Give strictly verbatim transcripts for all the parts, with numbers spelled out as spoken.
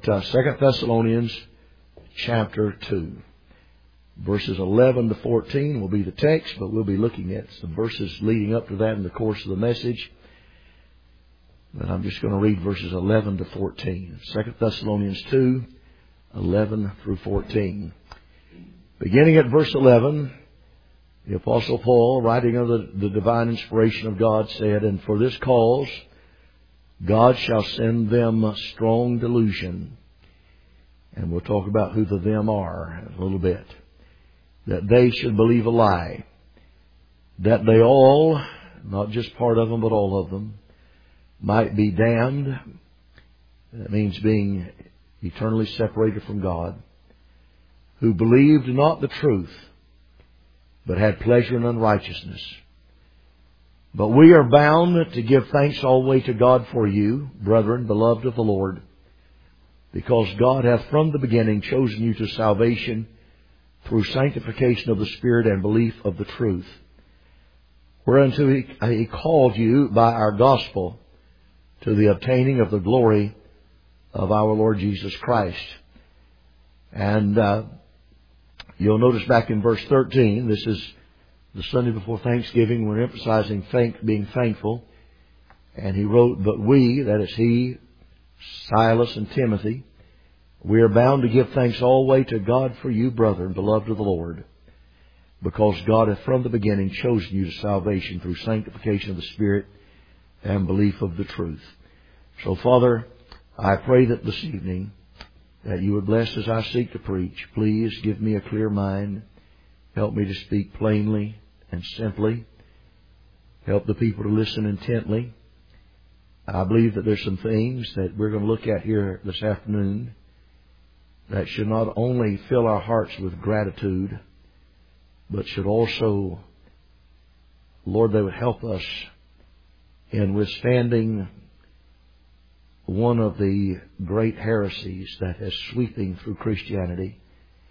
uh, Second Thessalonians chapter two. Verses eleven to fourteen will be the text, but we'll be looking at some verses leading up to that in the course of the message. But I'm just going to read verses eleven to fourteen. Second Thessalonians two, eleven through fourteen. Beginning at verse eleven, the Apostle Paul, writing under the divine inspiration of God, said, "And for this cause God shall send them strong delusion." And we'll talk about who the them are in a little bit. "That they should believe a lie, that they all," not just part of them, but all of them, "might be damned." That means being eternally separated from God. "Who believed not the truth, but had pleasure in unrighteousness. But we are bound to give thanks always to God for you, brethren, beloved of the Lord, because God hath from the beginning chosen you to salvation through sanctification of the Spirit and belief of the truth, whereunto he, he called you by our gospel to the obtaining of the glory of our Lord Jesus Christ." And uh, you'll notice back in verse thirteen, this is the Sunday before Thanksgiving, we're emphasizing thank, being thankful. And he wrote, "But we," that is he, Silas and Timothy, "we are bound to give thanks always to God for you, brethren, beloved of the Lord, because God hath from the beginning chosen you to salvation through sanctification of the Spirit and belief of the truth." So, Father, I pray that this evening that you would bless as I seek to preach. Please give me a clear mind. Help me to speak plainly and simply. Help the people to listen intently. I believe that there's some things that we're going to look at here this afternoon that should not only fill our hearts with gratitude, but should also, Lord, they would help us in withstanding one of the great heresies that is sweeping through Christianity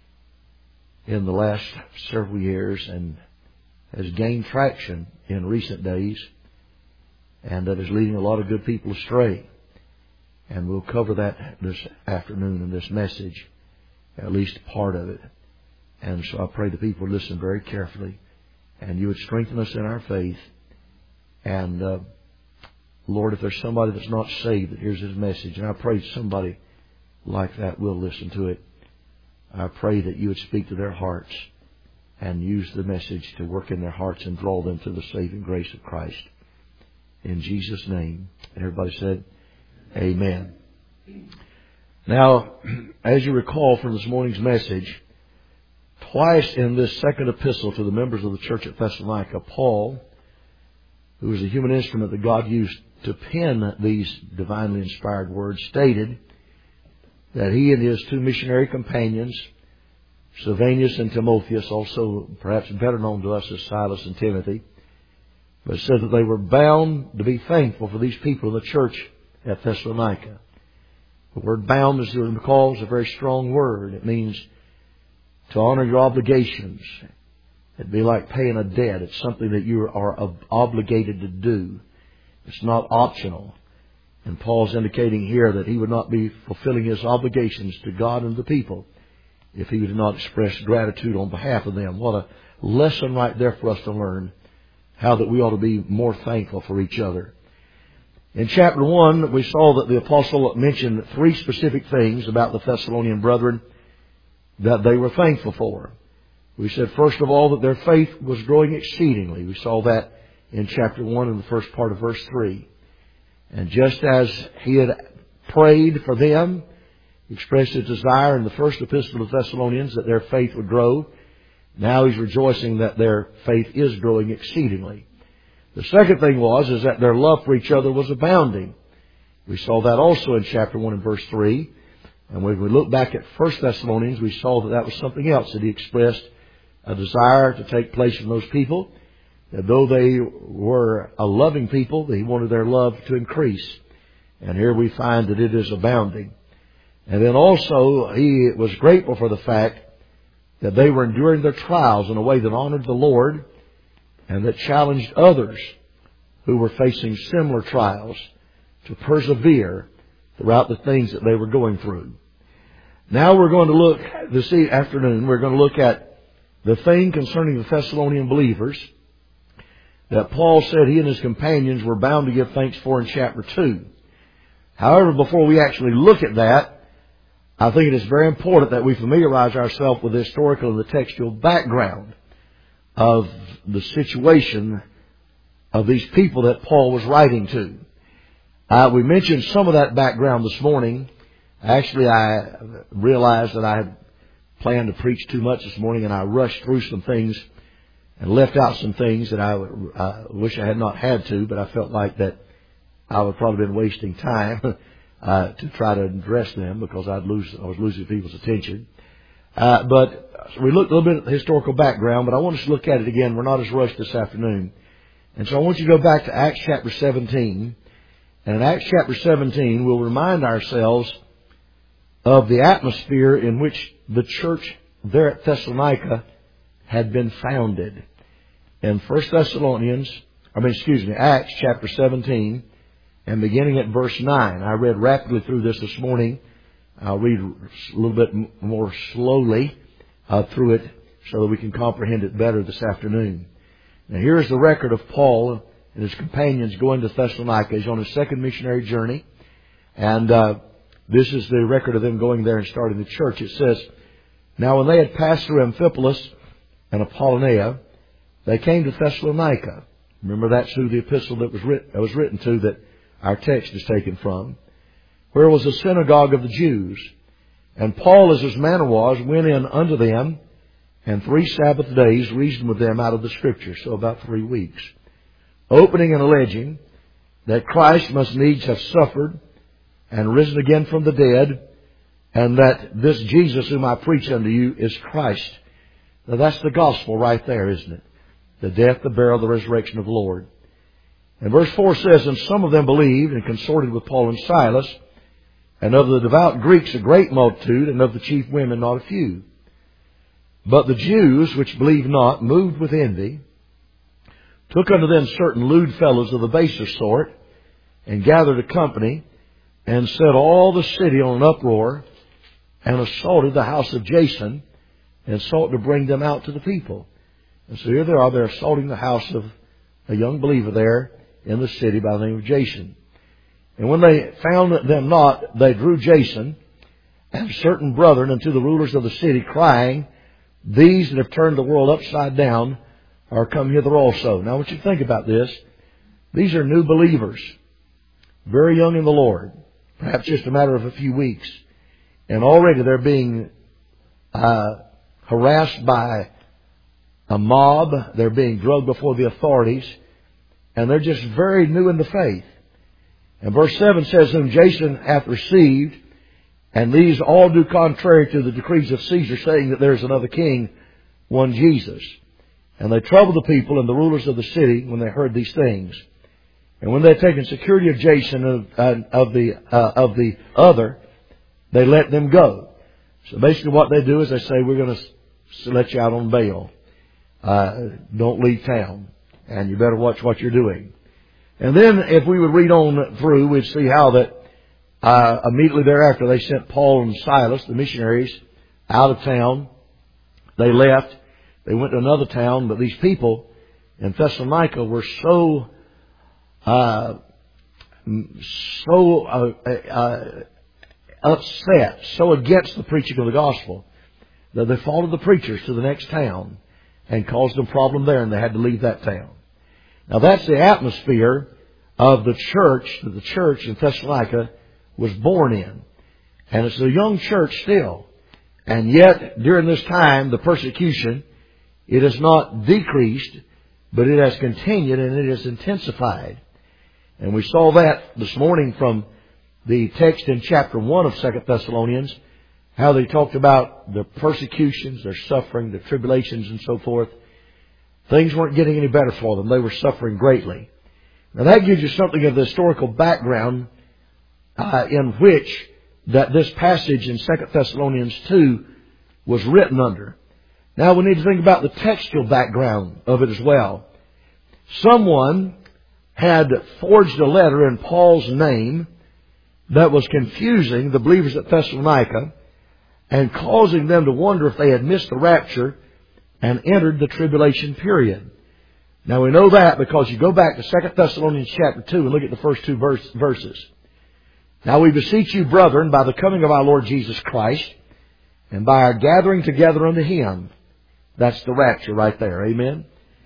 in the last several years and has gained traction in recent days, and that is leading a lot of good people astray. And we'll cover that this afternoon in this message, at least part of it. And so I pray the people would listen very carefully, and you would strengthen us in our faith. And uh, Lord, if there's somebody that's not saved that hears this message, and I pray somebody like that will listen to it, I pray that you would speak to their hearts and use the message to work in their hearts and draw them to the saving grace of Christ. In Jesus' name. Everybody said, Amen. Now, as you recall from this morning's message, twice in this second epistle to the members of the church at Thessalonica, Paul, who was a human instrument that God used to pen these divinely inspired words, stated that he and his two missionary companions, Silvanus and Timotheus, also perhaps better known to us as Silas and Timothy, but said that they were bound to be thankful for these people in the church at Thessalonica. The word bound, as you recall, is a very strong word. It means to honor your obligations. It'd be like paying a debt. It's something that you are obligated to do. It's not optional. And Paul's indicating here that he would not be fulfilling his obligations to God and the people if he did not express gratitude on behalf of them. What a lesson right there for us to learn, how that we ought to be more thankful for each other. In chapter one, we saw that the apostle mentioned three specific things about the Thessalonian brethren that they were thankful for. We said, first of all, that their faith was growing exceedingly. We saw that in chapter one in the first part of verse three. And just as he had prayed for them, he expressed his desire in the first epistle to the Thessalonians that their faith would grow. Now he's rejoicing that their faith is growing exceedingly. The second thing was is that their love for each other was abounding. We saw that also in chapter one and verse three. And when we look back at First Thessalonians, we saw that that was something else, that he expressed a desire to take place in those people, that though they were a loving people, he wanted their love to increase. And here we find that it is abounding. And then also he was grateful for the fact that they were enduring their trials in a way that honored the Lord and that challenged others who were facing similar trials to persevere throughout the things that they were going through. Now we're going to look, this afternoon, we're going to look at the thing concerning the Thessalonian believers that Paul said he and his companions were bound to give thanks for in chapter two. However, before we actually look at that, I think it is very important that we familiarize ourselves with the historical and the textual background of the situation of these people that Paul was writing to. Uh, we mentioned some of that background this morning. Actually, I realized that I had planned to preach too much this morning, and I rushed through some things and left out some things that I, I wish I had not had to, but I felt like that I would probably been wasting time uh, to try to address them because I'd lose, I was losing people's attention. Uh, but so we looked a little bit at the historical background, but I want us to look at it again. We're not as rushed this afternoon. And so I want you to go back to Acts chapter seventeen. And in Acts chapter seventeen, we'll remind ourselves of the atmosphere in which the church there at Thessalonica had been founded. In First Thessalonians, I mean, excuse me, Acts chapter seventeen, and beginning at verse nine. I read rapidly through this this morning. I'll read a little bit more slowly uh, through it so that we can comprehend it better this afternoon. Now here's the record of Paul and his companions going to Thessalonica. He's on his second missionary journey. And uh, this is the record of them going there and starting the church. It says, "Now when they had passed through Amphipolis and Apollonia, they came to Thessalonica." Remember, that's who the epistle that was written, that was written to that our text is taken from. "Where was a synagogue of the Jews. And Paul, as his manner was, went in unto them, and three Sabbath days reasoned with them out of the Scriptures," so about three weeks, "opening and alleging that Christ must needs have suffered and risen again from the dead, and that this Jesus whom I preach unto you is Christ." Now that's the gospel right there, isn't it? The death, the burial, the resurrection of the Lord. And verse four says, "And some of them believed and consorted with Paul and Silas, and of the devout Greeks a great multitude, and of the chief women not a few. But the Jews, which believed not, moved with envy, took unto them certain lewd fellows of the baser sort, and gathered a company, and set all the city on an uproar, and assaulted the house of Jason, and sought to bring them out to the people." And so here they are, they're assaulting the house of a young believer there in the city by the name of Jason. "And when they found them not, they drew Jason and certain brethren unto the rulers of the city, crying, These that have turned the world upside down are come hither also." Now I want you to think about this. These are new believers, very young in the Lord, perhaps just a matter of a few weeks. And already they're being uh, harassed by a mob. They're being drugged before the authorities. And they're just very new in the faith. And verse seven says, "Whom Jason hath received, and these all do contrary to the decrees of Caesar, saying that there is another king, one Jesus. And they troubled the people and the rulers of the city when they heard these things. And when they had taken security of Jason and of, uh, of the uh, of the other, they let them go." So basically what they do is they say, "We're going to let you out on bail. Uh, don't leave town. And you better watch what you're doing." And then if we would read on through, we'd see how that uh, immediately thereafter they sent Paul and Silas, the missionaries, out of town. They left. They went to another town. But these people in Thessalonica were so uh, so uh, uh, upset, so against the preaching of the gospel, that they followed the preachers to the next town and caused them problem there, and they had to leave that town. Now that's the atmosphere of the church that the church in Thessalonica was born in. And it's a young church still. And yet, during this time, the persecution, it has not decreased, but it has continued and it has intensified. And we saw that this morning from the text in chapter one of Second Thessalonians, how they talked about the persecutions, their suffering, the tribulations and so forth. Things weren't getting any better for them. They were suffering greatly. Now that gives you something of the historical background uh, in which that this passage in Second Thessalonians two was written under. Now we need to think about the textual background of it as well. Someone had forged a letter in Paul's name that was confusing the believers at Thessalonica, and causing them to wonder if they had missed the rapture and entered the tribulation period. Now we know that because you go back to Second Thessalonians chapter two and look at the first two verse, verses. Now we beseech you, brethren, by the coming of our Lord Jesus Christ, and by our gathering together unto Him. That's the rapture right there. Amen.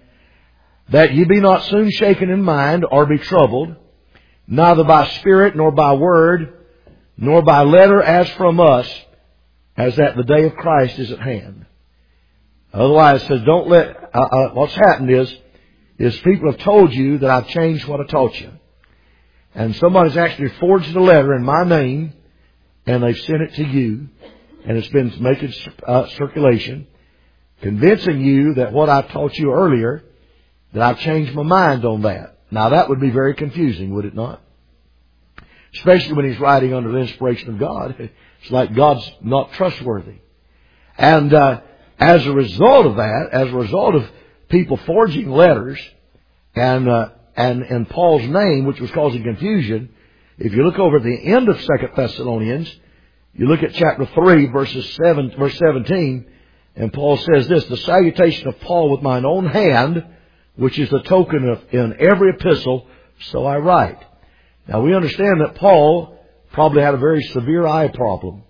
That ye be not soon shaken in mind, or be troubled, neither by spirit, nor by word, nor by letter as from us, as that the day of Christ is at hand. Otherwise, it says, don't let, uh, uh, what's happened is, is people have told you that I've changed what I taught you. And somebody's actually forged a letter in my name, and they've sent it to you, and it's been making uh, circulation, convincing you that what I taught you earlier, that I've changed my mind on that. Now that would be very confusing, would it not? Especially when he's writing under the inspiration of God. It's like God's not trustworthy. And uh, as a result of that, as a result of people forging letters and uh, and in Paul's name, which was causing confusion, if you look over at the end of Second Thessalonians, you look at chapter three, verses seven, verse seventeen, and Paul says this, the salutation of Paul with mine own hand, which is the token of in every epistle, so I write. Now we understand that Paul probably had a very severe eye problem.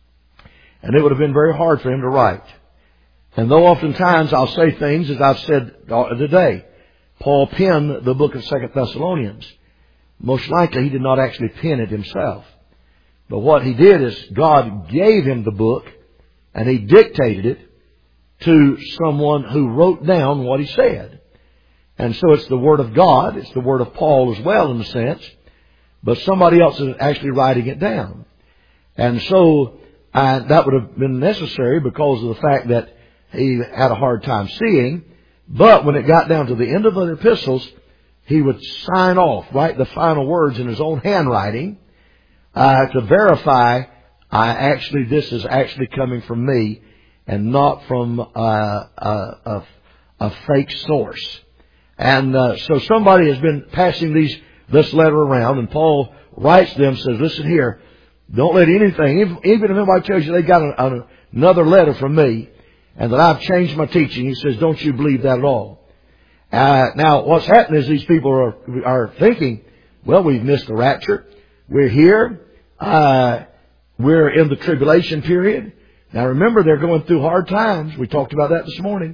And it would have been very hard for him to write. And though oftentimes I'll say things as I've said today, Paul penned the book of Second Thessalonians. Most likely he did not actually pen it himself. But what he did is God gave him the book and he dictated it to someone who wrote down what he said. And so it's the Word of God. It's the Word of Paul as well in a sense. But somebody else is actually writing it down. And so uh, that would have been necessary because of the fact that he had a hard time seeing. But when it got down to the end of the epistles, he would sign off, write the final words in his own handwriting uh, to verify I actually this is actually coming from me and not from uh, a, a, a fake source. And uh, so somebody has been passing these this letter around, and Paul writes them, says, listen here, don't let anything, even, even if anybody tells you they got a, a, another letter from me and that I've changed my teaching, he says, don't you believe that at all. Uh, now, what's happened is these people are, are thinking, well, we've missed the rapture. We're here. Uh, we're in the tribulation period. Now, remember, they're going through hard times. We talked about that this morning.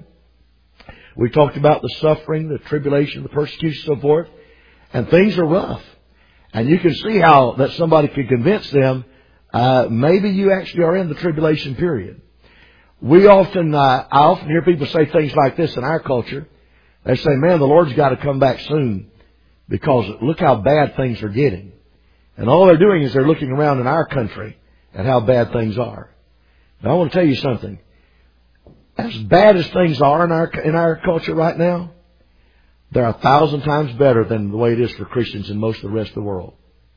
We talked about the suffering, the tribulation, the persecution, so forth. And things are rough. And you can see how that somebody could convince them, uh, maybe you actually are in the tribulation period. We often, uh, I often hear people say things like this in our culture. They say, man, the Lord's got to come back soon because look how bad things are getting. And all they're doing is they're looking around in our country at how bad things are. Now I want to tell you something. As bad as things are in our, in our culture right now, they're a thousand times better than the way it is for Christians in most of the rest of the world.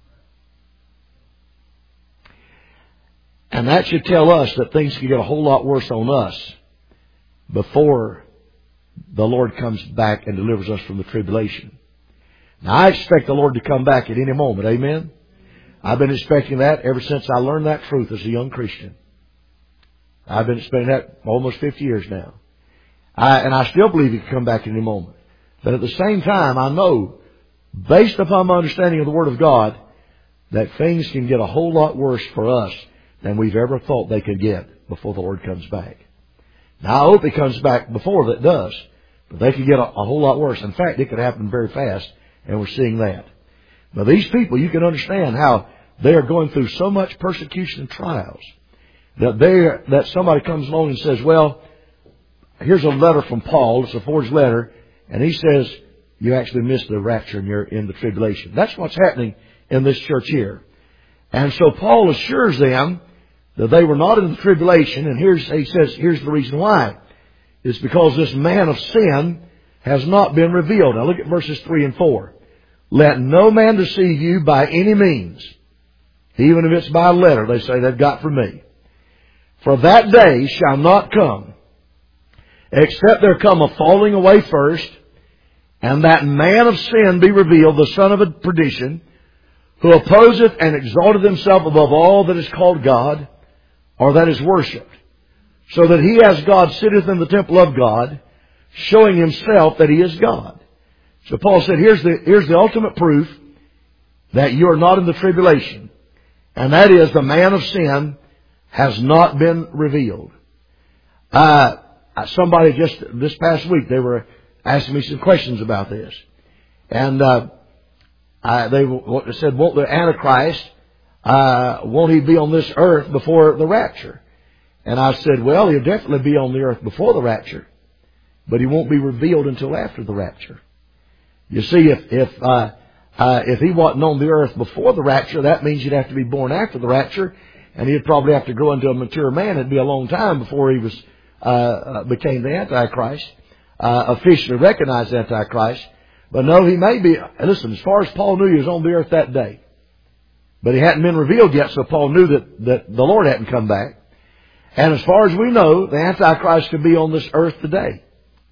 And that should tell us that things can get a whole lot worse on us before the Lord comes back and delivers us from the tribulation. Now, I expect the Lord to come back at any moment. Amen? I've been expecting that ever since I learned that truth as a young Christian. I've been expecting that almost fifty years now. I, and I still believe He can come back at any moment. But at the same time, I know, based upon my understanding of the Word of God, that things can get a whole lot worse for us than we've ever thought they could get before the Lord comes back. Now, I hope He comes back before that does, but they could get a, a whole lot worse. In fact, it could happen very fast, and we're seeing that. Now, these people, you can understand how they are going through so much persecution and trials that they that somebody comes along and says, well, here's a letter from Paul. It's a forged letter. And he says, you actually missed the rapture and you're in the tribulation. That's what's happening in this church here. And so Paul assures them that they were not in the tribulation. And here's, he says, here's the reason why. It's because this man of sin has not been revealed. Now look at verses three and four. Let no man deceive you by any means. Even if it's by a letter, they say they've got from me. For that day shall not come, except there come a falling away first, and that man of sin be revealed, the son of perdition, who opposeth and exalteth himself above all that is called God, or that is worshipped. So that he as God sitteth in the temple of God, showing himself that he is God. So Paul said, here's the, here's the ultimate proof that you are not in the tribulation. And that is the man of sin has not been revealed. Uh, somebody just this past week, they were asking me some questions about this. And uh, I, they said, won't the Antichrist, uh, won't he be on this earth before the rapture? And I said, well, he'll definitely be on the earth before the rapture, but he won't be revealed until after the rapture. You see, if if uh, uh, if he wasn't on the earth before the rapture, that means he'd have to be born after the rapture, and he'd probably have to grow into a mature man. It'd be a long time before he was uh, became the Antichrist, uh, officially recognized Antichrist. But no, he may be. Listen, as far as Paul knew, he was on the earth that day, but he hadn't been revealed yet. So Paul knew that that the Lord hadn't come back. And as far as we know, the Antichrist could be on this earth today.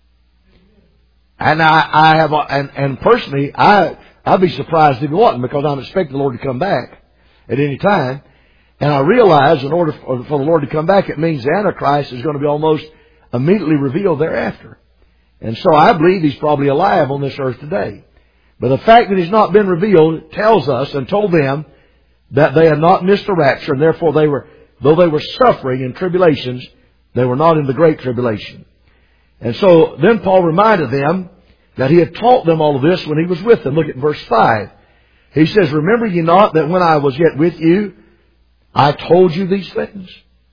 And I, I have, and, and personally, I, I'd be surprised if he wasn't, because I'm expecting the Lord to come back at any time. And I realize in order for, for the Lord to come back, it means the Antichrist is going to be almost immediately revealed thereafter. And so I believe he's probably alive on this earth today. But the fact that he's not been revealed tells us and told them that they had not missed the rapture, and therefore they were, though they were suffering in tribulations, they were not in the great tribulation. And so then Paul reminded them that he had taught them all of this when he was with them. Look at verse five. He says, remember ye not that when I was yet with you, I told you these things?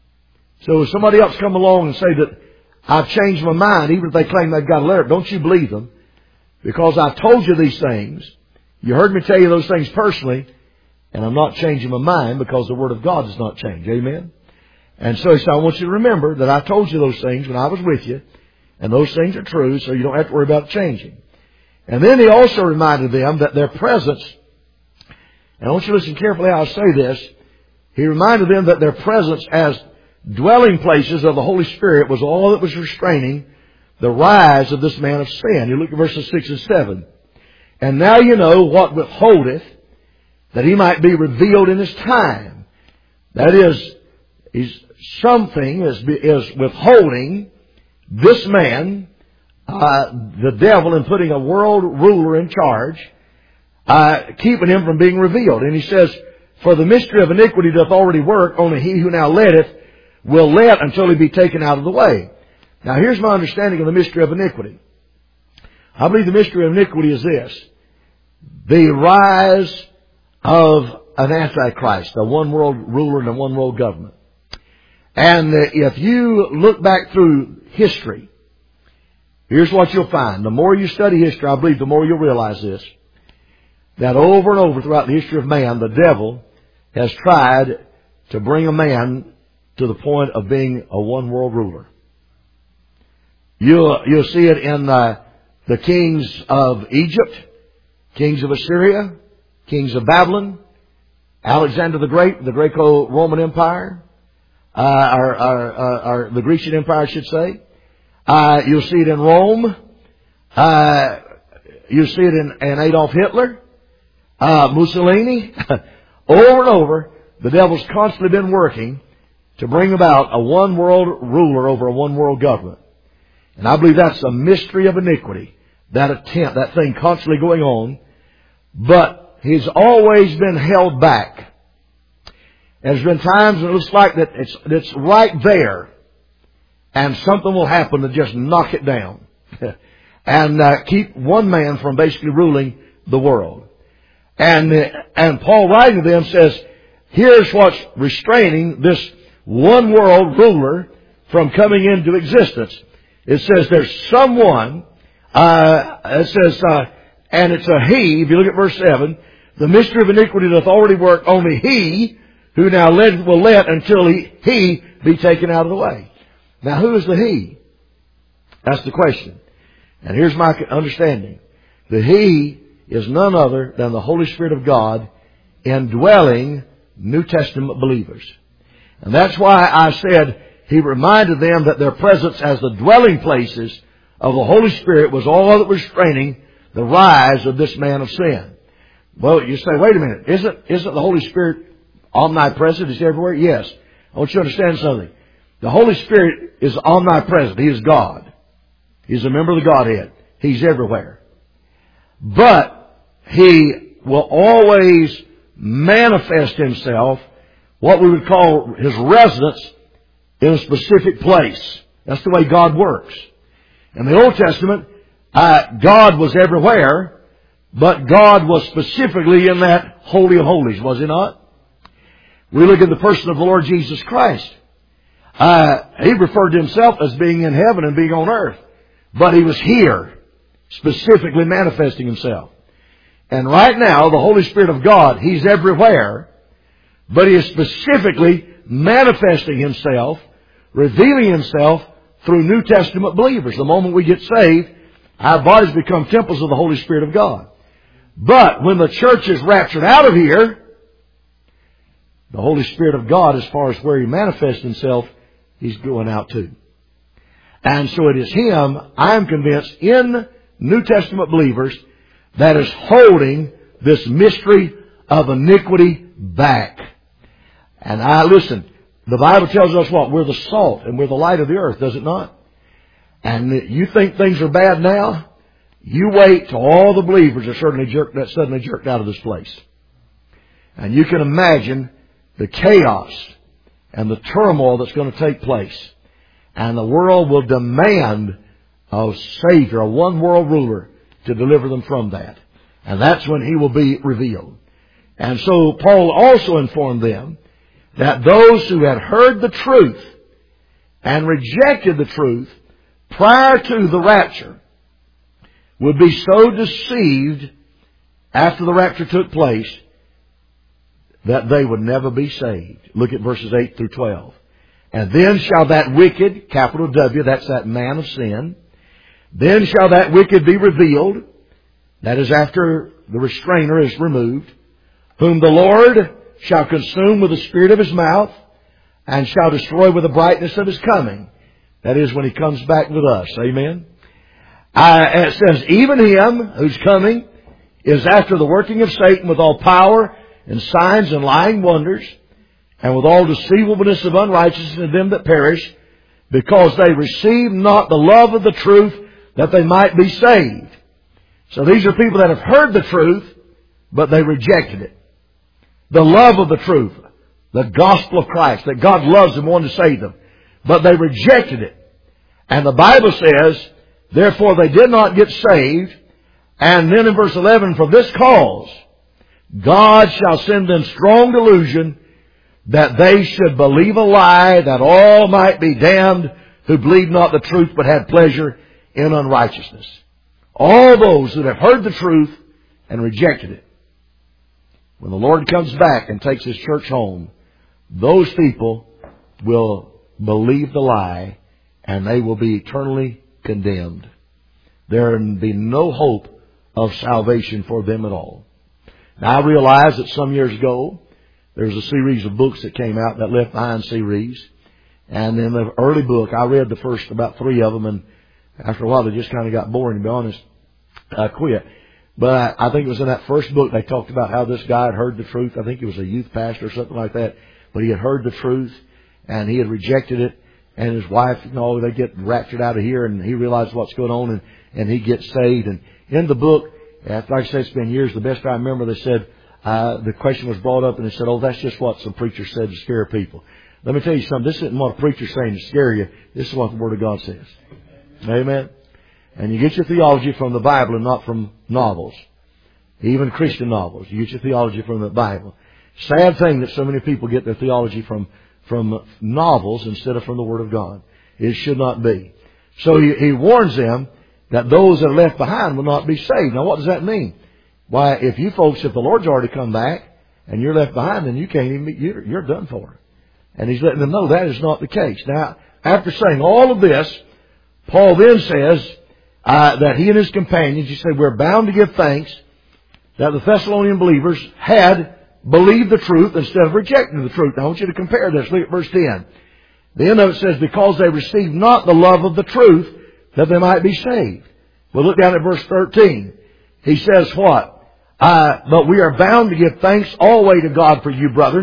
So if somebody else come along and say that I've changed my mind, even if they claim they've got a letter, don't you believe them? Because I told you these things. You heard me tell you those things personally, and I'm not changing my mind because the Word of God does not change. Amen? And so he said, I want you to remember that I told you those things when I was with you, and those things are true, so you don't have to worry about changing. And then he also reminded them that their presence, and I want you to listen carefully how I say this, he reminded them that their presence as dwelling places of the Holy Spirit was all that was restraining the rise of this man of sin. You look at verses six and seven. And now you know what withholdeth, that he might be revealed in his time. That is, is something is, is withholding this man, uh, the devil, and putting a world ruler in charge, uh, keeping him from being revealed. And he says, for the mystery of iniquity doth already work, only he who now letteth will let until he be taken out of the way. Now here's my understanding of the mystery of iniquity. I believe the mystery of iniquity is this: the rise of an Antichrist, a one world ruler and a one world government. And if you look back through history, here's what you'll find. The more you study history, I believe, the more you'll realize this: that over and over throughout the history of man, the devil has tried to bring a man to the point of being a one world ruler. You'll, you'll see it in uh, the kings of Egypt, kings of Assyria, kings of Babylon, Alexander the Great, the Greco-Roman Empire, uh, or, or, or, or the Grecian Empire, I should say. Uh, you'll see it in Rome. Uh, you'll see it in, in Adolf Hitler, uh, Mussolini. Over and over, the devil's constantly been working to bring about a one world ruler over a one world government. And I believe that's a mystery of iniquity, that attempt, that thing constantly going on. But he's always been held back. There's been times when it looks like that it's, it's right there, and something will happen to just knock it down and uh, keep one man from basically ruling the world. And uh, and Paul, writing to them, says, here's what's restraining this one world ruler from coming into existence. It says there's someone, uh, it says, uh, and it's a he. If you look at verse seven, the mystery of iniquity doth already work, only he who now led will let until he, he be taken out of the way. Now who is the he? That's the question. And here's my understanding. The he is none other than the Holy Spirit of God indwelling New Testament believers. And that's why I said he reminded them that their presence as the dwelling places of the Holy Spirit was all that was restraining the rise of this man of sin. Well, you say, wait a minute, isn't, isn't the Holy Spirit omnipresent? Is he everywhere? Yes. I want you to understand something. The Holy Spirit is omnipresent. He is God. He's a member of the Godhead. He's everywhere. But He will always manifest Himself, what we would call His residence, in a specific place. That's the way God works. In the Old Testament, uh, God was everywhere, but God was specifically in that Holy of Holies, was He not? We look at the person of the Lord Jesus Christ. Uh, He referred to Himself as being in heaven and being on earth. But He was here, specifically manifesting Himself. And right now, the Holy Spirit of God, He's everywhere, but He is specifically manifesting Himself, revealing Himself through New Testament believers. The moment we get saved, our bodies become temples of the Holy Spirit of God. But when the church is raptured out of here, the Holy Spirit of God, as far as where He manifests Himself, He's going out too. And so it is Him, I'm convinced, in New Testament believers that is holding this mystery of iniquity back. And I, listen, the Bible tells us what? We're the salt and we're the light of the earth, does it not? And you think things are bad now? You wait till all the believers are certainly jerked, suddenly jerked out of this place. And you can imagine the chaos and the turmoil that's going to take place. And the world will demand a Savior, a one world ruler, to deliver them from that. And that's when He will be revealed. And so Paul also informed them that those who had heard the truth and rejected the truth prior to the rapture would be so deceived after the rapture took place that they would never be saved. Look at verses eight through twelve. And then shall that wicked, capital W, that's that man of sin, then shall that wicked be revealed, that is after the restrainer is removed, whom the Lord shall consume with the spirit of His mouth, and shall destroy with the brightness of His coming. That is when He comes back with us. Amen. Uh, it says, even Him whose coming is after the working of Satan with all power and signs and lying wonders, and with all deceivableness of unrighteousness in them that perish, because they receive not the love of the truth, that they might be saved. So these are people that have heard the truth, but they rejected it. The love of the truth, the gospel of Christ, that God loves them, wanted to save them. But they rejected it. And the Bible says, therefore they did not get saved. And then in verse eleven, for this cause, God shall send them strong delusion, that they should believe a lie, that all might be damned who believed not the truth, but had pleasure in unrighteousness. All those that have heard the truth and rejected it. When the Lord comes back and takes His church home, those people will believe the lie and they will be eternally condemned. There will be no hope of salvation for them at all. Now I realize that some years ago, there was a series of books that came out, that Left Behind series. And in the early book, I read the first about three of them, and after a while they just kind of got boring, to be honest. I quit. But I think it was in that first book they talked about how this guy had heard the truth. I think he was a youth pastor or something like that. But he had heard the truth and he had rejected it. And his wife, you know, they get raptured out of here and he realized what's going on and, and he gets saved. And in the book, like I said, it's been years, the best I remember, they said, uh, the question was brought up and they said, oh, that's just what some preachers said to scare people. Let me tell you something. This isn't what a preacher's saying to scare you. This is what the Word of God says. Amen. And you get your theology from the Bible and not from novels. Even Christian novels. You get your theology from the Bible. Sad thing that so many people get their theology from, from novels instead of from the Word of God. It should not be. So he, he warns them that those that are left behind will not be saved. Now what does that mean? Why, if you folks, if the Lord's already come back and you're left behind, then you can't even be, you're, you're done for. And he's letting them know that is not the case. Now, after saying all of this, Paul then says, Uh, that he and his companions, he said, we're bound to give thanks that the Thessalonian believers had believed the truth instead of rejecting the truth. Now I want you to compare this. Look at verse ten. The end of it says, because they received not the love of the truth, that they might be saved. Well, look down at verse thirteen. He says what? Uh, but we are bound to give thanks always to God for you, brethren,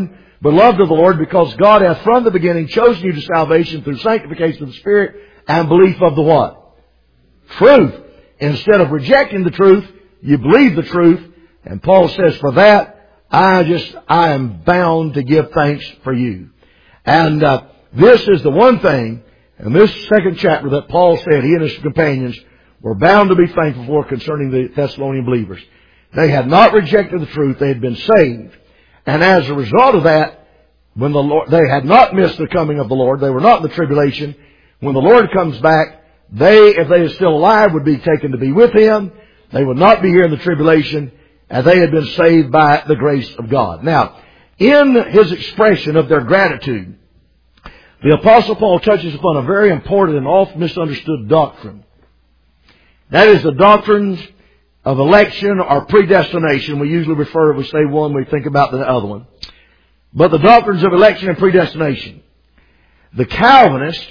beloved of the Lord, because God hath from the beginning chosen you to salvation through sanctification of the Spirit and belief of the what? Truth. Instead of rejecting the truth, you believe the truth. And Paul says, for that, I just, I am bound to give thanks for you. And uh, this is the one thing in this second chapter that Paul said he and his companions were bound to be thankful for concerning the Thessalonian believers. They had not rejected the truth. They had been saved. And as a result of that, when the Lord, they had not missed the coming of the Lord. They were not in the tribulation. When the Lord comes back, they, if they are still alive, would be taken to be with Him. They would not be here in the tribulation, and they had been saved by the grace of God. Now, in his expression of their gratitude, the Apostle Paul touches upon a very important and often misunderstood doctrine. That is the doctrines of election or predestination. We usually refer, we say one, we think about the other one. But the doctrines of election and predestination. The Calvinists,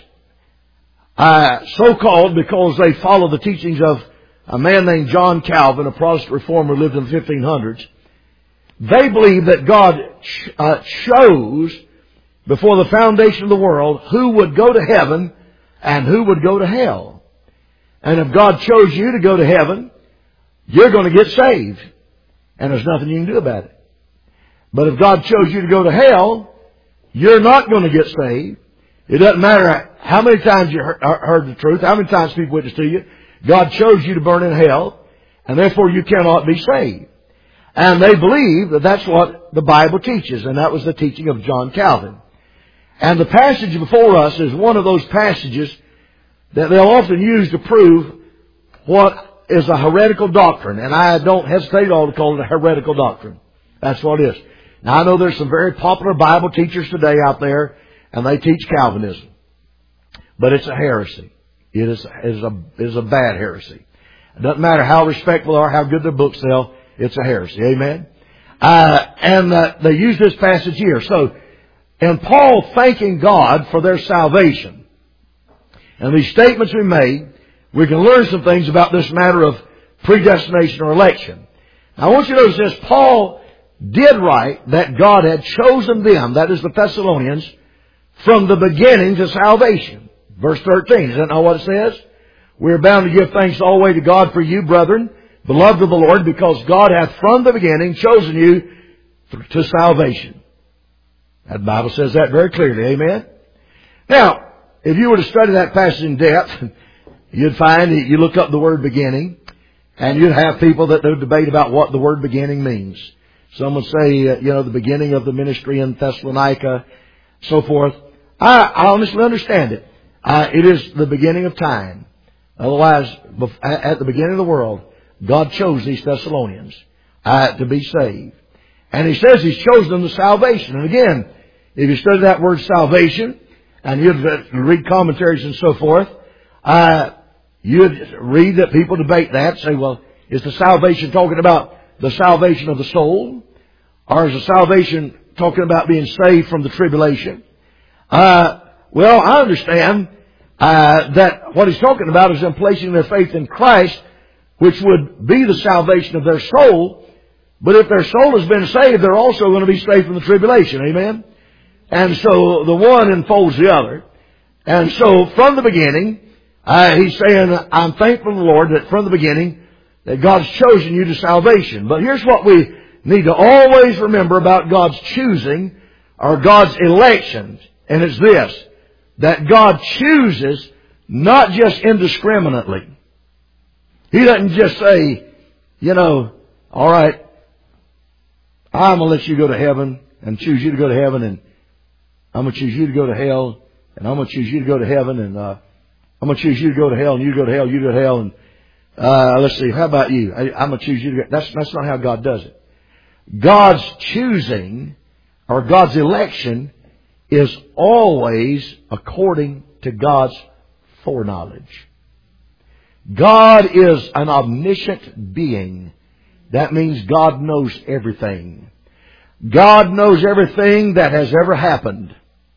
uh, so called because they follow the teachings of a man named John Calvin, a Protestant reformer who lived in the fifteen hundreds. They believe that God ch- uh, chose before the foundation of the world who would go to heaven and who would go to hell. And if God chose you to go to heaven, you're going to get saved. And there's nothing you can do about it. But if God chose you to go to hell, you're not going to get saved. It doesn't matter how many times you heard the truth, how many times people witnessed to you. God chose you to burn in hell, and therefore you cannot be saved. And they believe that that's what the Bible teaches, and that was the teaching of John Calvin. And the passage before us is one of those passages that they'll often use to prove what is a heretical doctrine. And I don't hesitate at all to call it a heretical doctrine. That's what it is. Now I know there's some very popular Bible teachers today out there, and they teach Calvinism. But it's a heresy. It is, it is, a, it is a bad heresy. It doesn't matter how respectful or how good their books sell, it's a heresy. Amen? Uh, and uh, they use this passage here. So, and Paul thanking God for their salvation. And these statements we made, we can learn some things about this matter of predestination or election. Now, I want you to notice this. Paul did write that God had chosen them, that is the Thessalonians, from the beginning to salvation. Verse thirteen, is that not what it says? We are bound to give thanks always to God for you, brethren, beloved of the Lord, because God hath from the beginning chosen you to salvation. That Bible says that very clearly. Amen? Now, if you were to study that passage in depth, you'd find that you look up the word beginning, and you'd have people that would debate about what the word beginning means. Some would say, uh, you know, the beginning of the ministry in Thessalonica, so forth. I, I honestly understand it. Uh, it is the beginning of time. Otherwise, at the beginning of the world, God chose these Thessalonians uh, to be saved. And He says He's chosen them to salvation. And again, if you study that word salvation, and you'd read commentaries and so forth, uh, you'd read that people debate that, say, well, is the salvation talking about the salvation of the soul? Or is the salvation talking about being saved from the tribulation? Uh, well, I understand uh, that what he's talking about is them placing their faith in Christ, which would be the salvation of their soul. But if their soul has been saved, they're also going to be saved from the tribulation. Amen? And so the one enfolds the other. And so from the beginning, uh, he's saying, I'm thankful to the Lord that from the beginning that God's chosen you to salvation. But here's what we need to always remember about God's choosing or God's election. And it's this, that God chooses not just indiscriminately. He doesn't just say, you know, all right, I'm going to let you go to heaven and choose you to go to heaven, and I'm going to choose you to go to hell, and I'm going to choose you to go to heaven, and uh, I'm going to choose you to go to hell, and you go to hell, you go to hell, and uh, let's see, how about you? I, I'm going to choose you to go. That's, that's not how God does it. God's choosing or God's election is always according to God's foreknowledge. God is an omniscient being. That means God knows everything. God knows everything that has ever happened.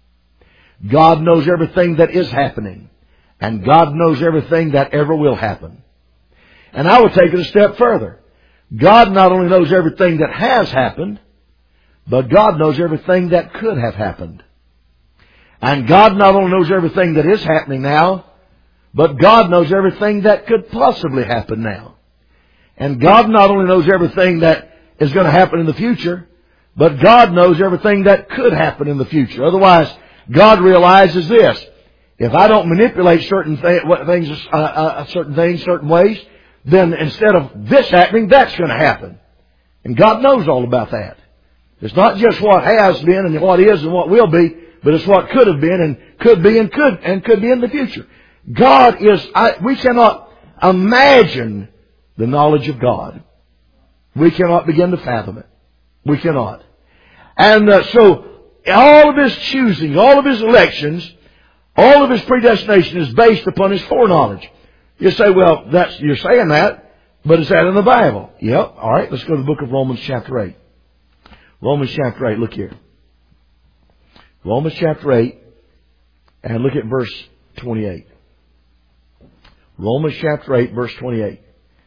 God knows everything that is happening. And God knows everything that ever will happen. And I would take it a step further. God not only knows everything that has happened, But God knows everything that could have happened. And God not only knows everything that is happening now, but God knows everything that could possibly happen now. And God not only knows everything that is going to happen in the future, but God knows everything that could happen in the future. Otherwise, God realizes this: if I don't manipulate certain th- things, uh, uh, certain things, certain ways, then instead of this happening, that's going to happen. And God knows all about that. It's not just what has been and what is and what will be, but it's what could have been and could be and could and could be in the future. God is, I, we cannot imagine the knowledge of God. We cannot begin to fathom it. We cannot. And uh, so, all of His choosing, all of His elections, all of His predestination is based upon His foreknowledge. You say, well, that's, you're saying that, but is that in the Bible? Yep. All right, let's go to the book of Romans chapter eight. Romans chapter eight, look here. Romans chapter eight, and look at verse twenty-eight. Romans chapter eight, verse twenty-eight.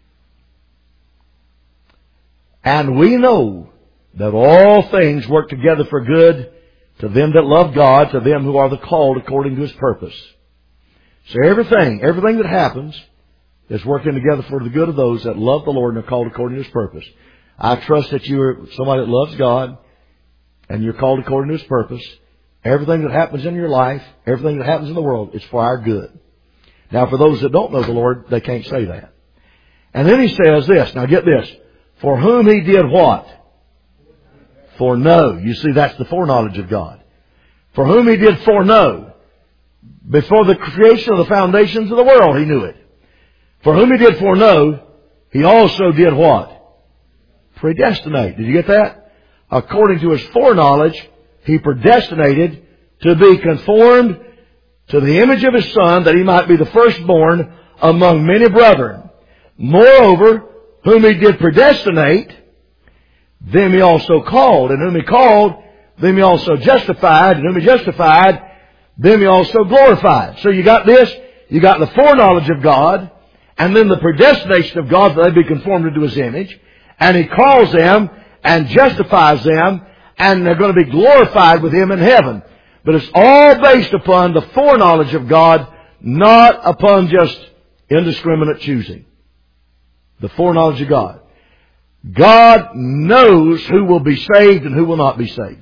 And we know that all things work together for good to them that love God, to them who are the called according to His purpose. So everything, everything that happens is working together for the good of those that love the Lord and are called according to His purpose. I trust that you are somebody that loves God and you're called according to His purpose. Everything that happens in your life, everything that happens in the world, is for our good. Now, for those that don't know the Lord, they can't say that. And then he says this. Now, get this. For whom He did what? Foreknow. You see, that's the foreknowledge of God. For whom He did foreknow. Before the creation of the foundations of the world, He knew it. For whom He did foreknow, He also did what? Predestinate. Did you get that? According to His foreknowledge, He predestinated to be conformed to the image of His Son, that He might be the firstborn among many brethren. Moreover, whom He did predestinate, them He also called. And whom He called, them He also justified. And whom He justified, them He also glorified. So you got this. You got the foreknowledge of God, and then the predestination of God that they be conformed into His image. And He calls them and justifies them, and they're going to be glorified with Him in heaven. But it's all based upon the foreknowledge of God, not upon just indiscriminate choosing. The foreknowledge of God. God knows who will be saved and who will not be saved.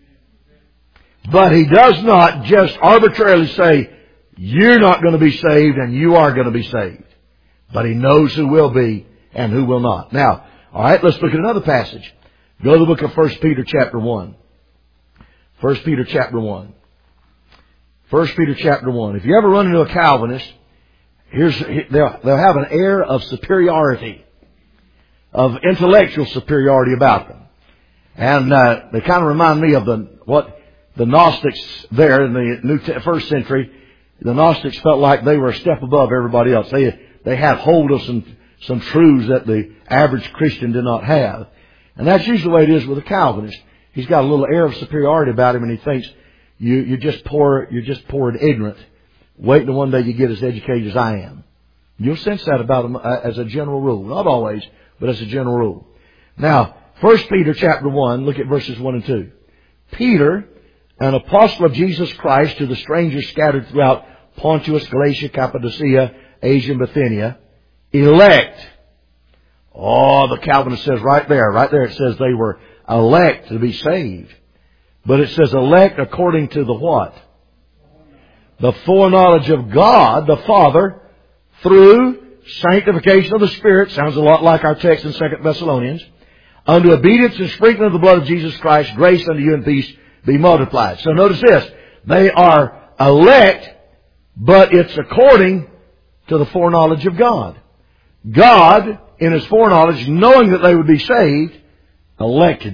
But He does not just arbitrarily say, you're not going to be saved and you are going to be saved. But He knows who will be and who will not. Now, all right, let's look at another passage. Go to the book of First Peter chapter one. First Peter chapter one. First Peter chapter one. If you ever run into a Calvinist, here's they'll, they'll have an air of superiority, of intellectual superiority about them. And uh, they kind of remind me of the what the Gnostics there in the New First Century. The Gnostics felt like they were a step above everybody else. They they had hold of some some truths that the average Christian did not have. And that's usually the way it is with a Calvinist. He's got a little air of superiority about him, and he thinks you you're just poor you're just poor and ignorant, waiting till one day you get as educated as I am. You'll sense that about him as a general rule, not always, but as a general rule. Now, First Peter chapter one, look at verses one and two. Peter, an apostle of Jesus Christ, to the strangers scattered throughout Pontus, Galatia, Cappadocia, Asia, and Bithynia, elect. Oh, the Calvinist says right there, right there it says they were elect to be saved. But it says elect according to the what? The foreknowledge of God, the Father, through sanctification of the Spirit, sounds a lot like our text in Second Thessalonians, unto obedience and sprinkling of the blood of Jesus Christ, grace unto you and peace be multiplied. So notice this, they are elect, but it's according to the foreknowledge of God. God, in His foreknowledge, knowing that they would be saved, elected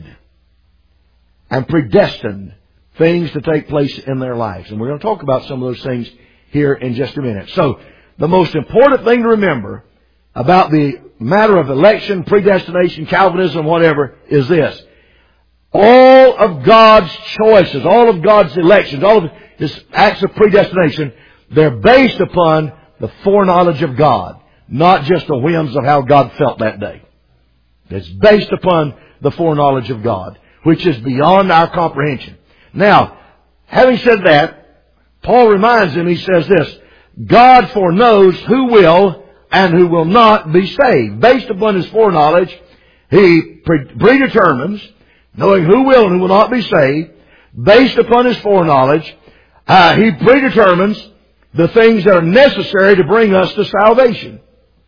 and predestined things to take place in their lives. And we're going to talk about some of those things here in just a minute. So, the most important thing to remember about the matter of election, predestination, Calvinism, whatever, is this. All of God's choices, all of God's elections, all of His acts of predestination, they're based upon the foreknowledge of God, not just the whims of how God felt that day. It's based upon the foreknowledge of God. which is beyond our comprehension. Now, having said that, Paul reminds him, he says this, God foreknows who will and who will not be saved. Based upon His foreknowledge, He predetermines, knowing who will and who will not be saved. Based upon His foreknowledge, uh, He predetermines the things that are necessary to bring us to salvation.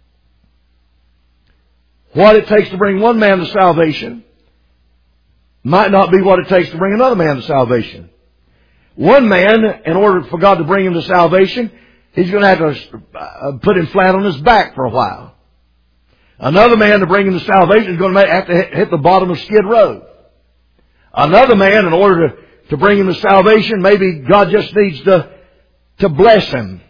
What it takes to bring one man to salvation might not be what it takes to bring another man to salvation. One man, in order for God to bring him to salvation, he's going to have to put him flat on his back for a while. Another man, to bring him to salvation, is going to have to hit the bottom of Skid Row. Another man, in order to, to bring him to salvation, maybe God just needs to, to bless him.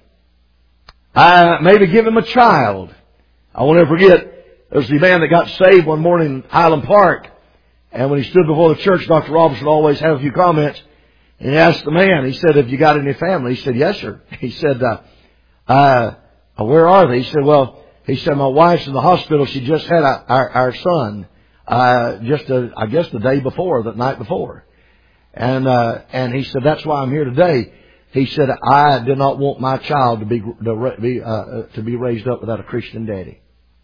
Uh, maybe give him a child. I won't ever forget, there was the man that got saved one morning in Highland Park. And when he stood before the church, Doctor Robertson always had a few comments. And he asked the man, he said, have you got any family? He said, yes, sir. He said, uh, uh, where are they? He said, well, he said, my wife's in the hospital. She just had a, our, our son, uh, just, a, I guess the day before, the night before. And, uh, and he said, that's why I'm here today. He said, I did not want my child to be, to be, uh, to be raised up without a Christian daddy.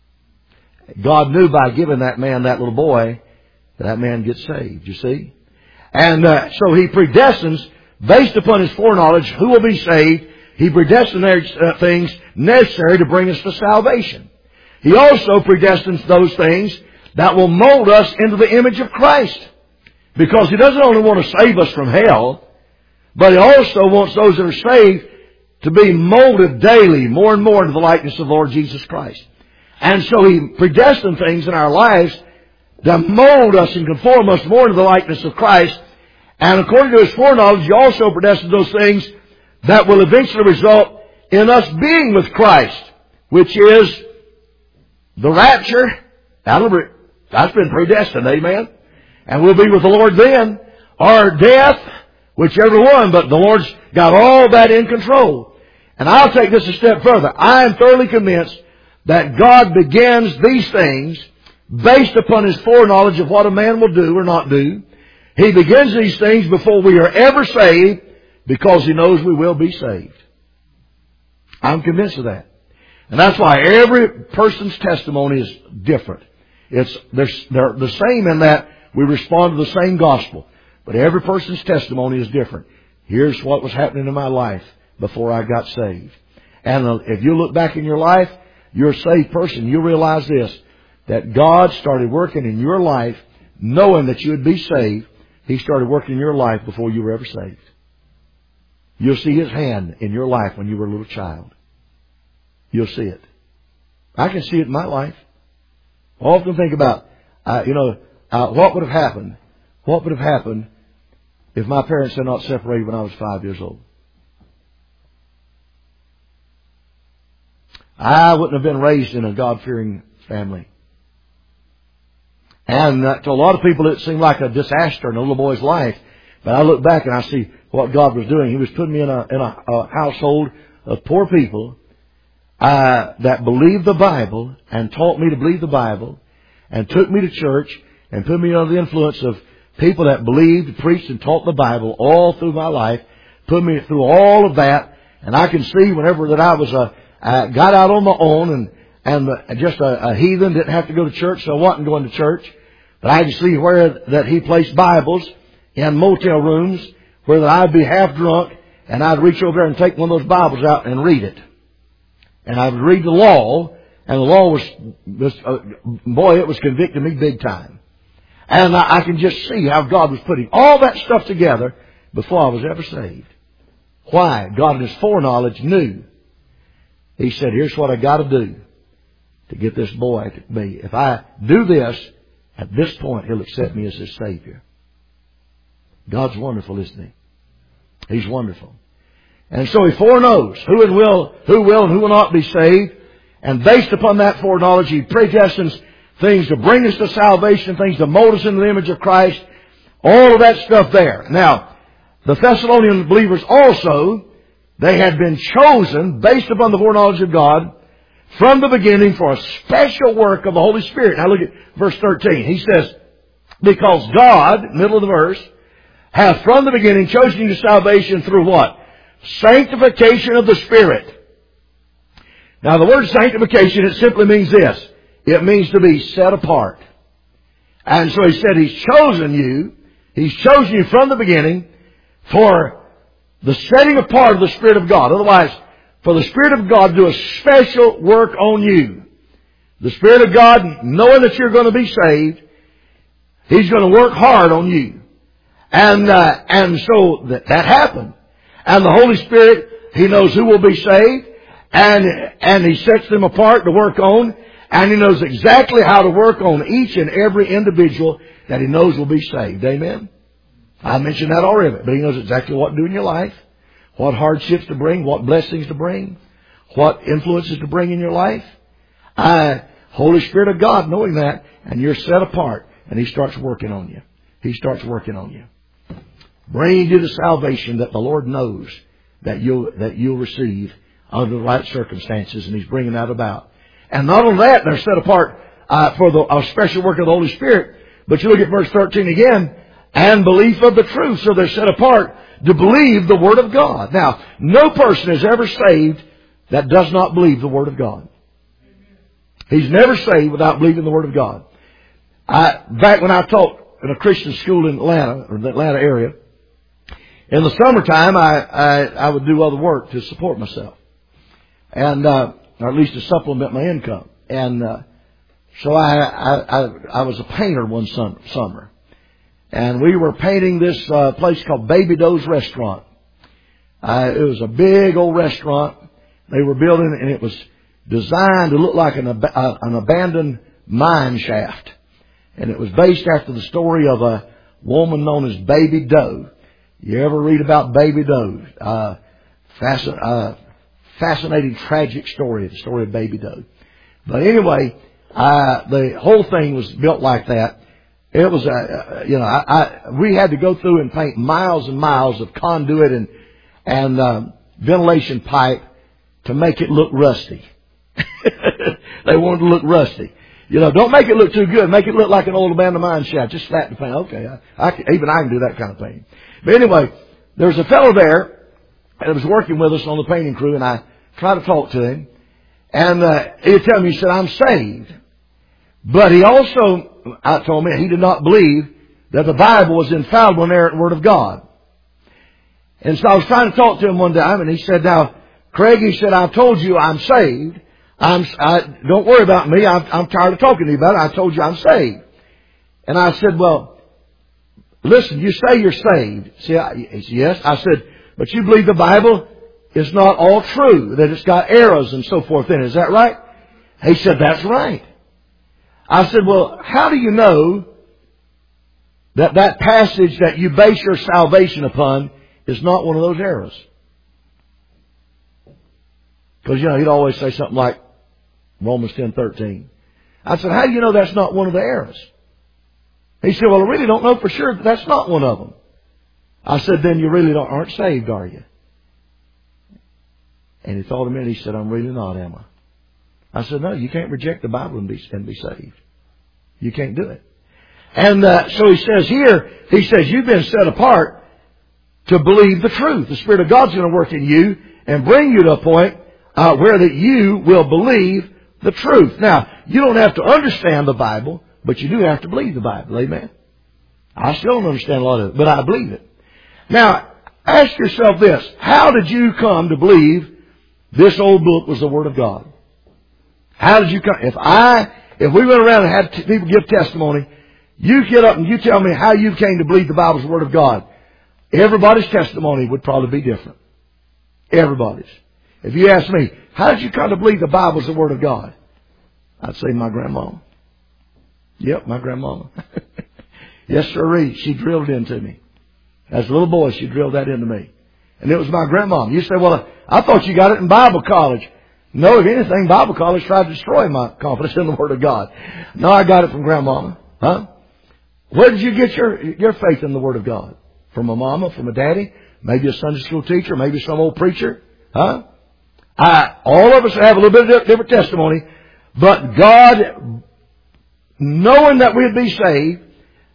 God knew by giving that man, that little boy, that, that man gets saved, you see. And uh, so He predestines, based upon His foreknowledge, who will be saved. He predestines uh, things necessary to bring us to salvation. He also predestines those things that will mold us into the image of Christ. Because He doesn't only want to save us from hell, but He also wants those that are saved to be molded daily more and more into the likeness of the Lord Jesus Christ. And so He predestined things in our lives that mold us and conform us more to the likeness of Christ. And according to His foreknowledge, He also predestined those things that will eventually result in us being with Christ, which is the rapture. That's been predestined, amen? And we'll be with the Lord then, or death, whichever one, but the Lord's got all that in control. And I'll take this a step further. I am thoroughly convinced that God begins these things based upon His foreknowledge of what a man will do or not do. He begins these things before we are ever saved because He knows we will be saved. I'm convinced of that. And that's why every person's testimony is different. It's, they're, they're the same in that we respond to the same gospel. But every person's testimony is different. Here's what was happening in my life before I got saved. And if you look back in your life, you're a saved person, you'll realize this, that God started working in your life knowing that you would be saved. He started working in your life before you were ever saved. You'll see His hand in your life when you were a little child. You'll see it. I can see it in my life. I often think about, uh, you know, uh, what would have happened, what would have happened if my parents had not separated when I was five years old. I wouldn't have been raised in a God-fearing family. And uh, to a lot of people it seemed like a disaster in a little boy's life. But I look back and I see what God was doing. He was putting me in a, in a, a household of poor people uh, that believed the Bible and taught me to believe the Bible and took me to church and put me under the influence of people that believed, preached, and taught the Bible all through my life, put me through all of that. And I can see whenever that I was a, I got out on my own and and just a, a heathen, didn't have to go to church, so I wasn't going to church. But I could see where that He placed Bibles in motel rooms where that I'd be half drunk and I'd reach over there and take one of those Bibles out and read it. And I would read the law, and the law was, was uh, boy, it was convicting me big time. And I, I can just see how God was putting all that stuff together before I was ever saved. Why? God in His foreknowledge knew. He said, here's what I got to do to get this boy to me. If I do this, at this point, He'll accept me as His Savior. God's wonderful, isn't He? He's wonderful. And so He foreknows who and will, who will and who will not be saved. And based upon that foreknowledge, He predestines things to bring us to salvation, things to mold us into the image of Christ. All of that stuff there. Now, the Thessalonian believers also, they had been chosen based upon the foreknowledge of God from the beginning for a special work of the Holy Spirit. Now look at verse thirteen. He says, Because God, middle of the verse, hath from the beginning chosen you to salvation through what? Sanctification of the Spirit. Now the word sanctification, it simply means this. It means to be set apart. And so He said He's chosen you, He's chosen you from the beginning for the setting apart of the Spirit of God. Otherwise, for the Spirit of God to do a special work on you. The Spirit of God, knowing that you're going to be saved, He's going to work hard on you. And, uh, and so that, that happened. And the Holy Spirit, He knows who will be saved. And, and He sets them apart to work on. And He knows exactly how to work on each and every individual that He knows will be saved. Amen? I mentioned that already. But He knows exactly what to do in your life. What hardships to bring. What blessings to bring. What influences to bring in your life. Uh, Holy Spirit of God knowing that. And you're set apart. And He starts working on you. He starts working on you. Bringing you to salvation that the Lord knows that you'll, that you'll receive under the right circumstances. And He's bringing that about. And not only that, they're set apart uh, for the a special work of the Holy Spirit. But you look at verse thirteen again. And belief of the truth. So they're set apart to believe the Word of God. Now, no person is ever saved that does not believe the Word of God. He's never saved without believing the Word of God. I, back when I taught in a Christian school in Atlanta, or the Atlanta area, in the summertime, I, I, I would do other work to support myself. And, uh, or at least to supplement my income. And, uh, so I, I, I, I was a painter one summer. summer. And we were painting this, uh, place called Baby Doe's Restaurant. Uh, it was a big old restaurant they were building, and it was designed to look like an, ab- uh, an abandoned mine shaft. And it was based after the story of a woman known as Baby Doe. You ever read about Baby Doe? Uh, fascin- uh, fascinating, tragic story, the story of Baby Doe. But anyway, uh, the whole thing was built like that. It was, uh, you know, I, I, we had to go through and paint miles and miles of conduit and, and, um, ventilation pipe to make it look rusty. They wanted to look rusty. You know, don't make it look too good. Make it look like an old abandoned mine shaft. Just flat the paint. Okay, I, I can, even I can do that kind of painting. But anyway, there was a fellow there that was working with us on the painting crew, and I tried to talk to him. And uh, he told me, he said, I'm saved. But he also, I told me, he did not believe that the Bible was infallible and inerrant Word of God. And so I was trying to talk to him one time, and he said, now, Craig, he said, I've told you I'm saved. I'm, I, don't worry about me. I'm, I'm tired of talking to you about it. I told you I'm saved. And I said, well, listen, you say you're saved. See, I, he said, yes. I said, but you believe the Bible is not all true, that it's got errors and so forth in it. Is that right? He said, that's right. I said, well, how do you know that that passage that you base your salvation upon is not one of those errors? Because, you know, he'd always say something like Romans ten thirteen. I said, how do you know that's not one of the errors? He said, well, I really don't know for sure that that's not one of them. I said, then you really don't, aren't saved, are you? And he thought a minute. He said, I'm really not, am I? I said, no, you can't reject the Bible and be, and be saved. You can't do it. And uh, so he says here, he says, you've been set apart to believe the truth. The Spirit of God's going to work in you and bring you to a point uh, where that you will believe the truth. Now, you don't have to understand the Bible, but you do have to believe the Bible. Amen? I still don't understand a lot of it, but I believe it. Now, ask yourself this. How did you come to believe this old book was the Word of God? How did you come? If I, if we went around and had t- people give testimony, you get up and you tell me how you came to believe the Bible's the Word of God. Everybody's testimony would probably be different. Everybody's. If you ask me, how did you come to believe the Bible's the Word of God? I'd say my grandmama. Yep, my grandmama. Yes, sirree. She drilled it into me. As a little boy, she drilled that into me. And it was my grandmama. You say, well, I thought you got it in Bible college. No, if anything, Bible college tried to destroy my confidence in the Word of God. No, I got it from grandmama. Huh? Where did you get your, your faith in the Word of God? From a mama, from a daddy, maybe a Sunday school teacher, maybe some old preacher. Huh? I, all of us have a little bit of different testimony, but God, knowing that we'd be saved,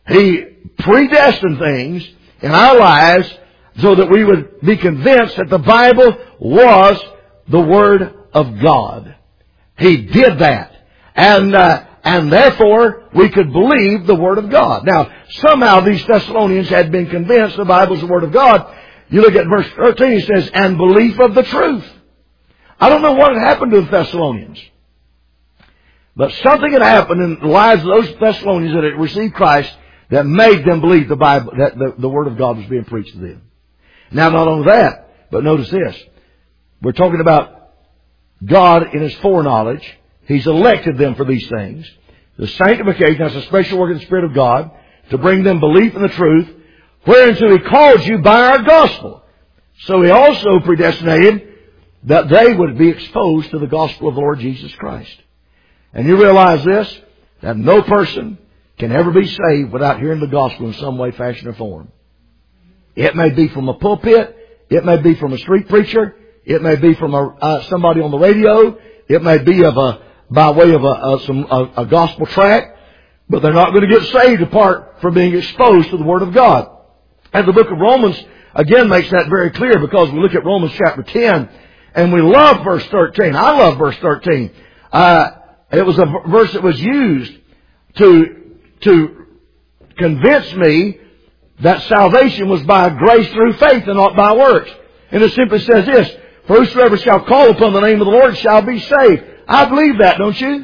He predestined things in our lives so that we would be convinced that the Bible was the Word of God. He did that. And, uh, and therefore we could believe the Word of God. Now, somehow these Thessalonians had been convinced the Bible is the Word of God. You look at verse thirteen, he says, and belief of the truth. I don't know what had happened to the Thessalonians. But something had happened in the lives of those Thessalonians that had received Christ that made them believe the Bible, that the, the Word of God was being preached to them. Now, not only that, but notice this. We're talking about God in His foreknowledge. He's elected them for these things. The sanctification, that's a special work of the Spirit of God, to bring them belief in the truth, whereunto He called you by our gospel. So He also predestinated that they would be exposed to the gospel of the Lord Jesus Christ. And you realize this, that no person can ever be saved without hearing the gospel in some way, fashion, or form. It may be from a pulpit. It may be from a street preacher. It may be from a, uh, somebody on the radio. It may be of a, by way of a, a, some, a, a gospel tract. But they're not going to get saved apart from being exposed to the Word of God. And the book of Romans, again, makes that very clear, because we look at Romans chapter ten, and we love verse thirteen. I love verse thirteen. Uh, it was a verse that was used to, to convince me that salvation was by grace through faith and not by works. And it simply says this, for whosoever shall call upon the name of the Lord shall be saved. I believe that, don't you?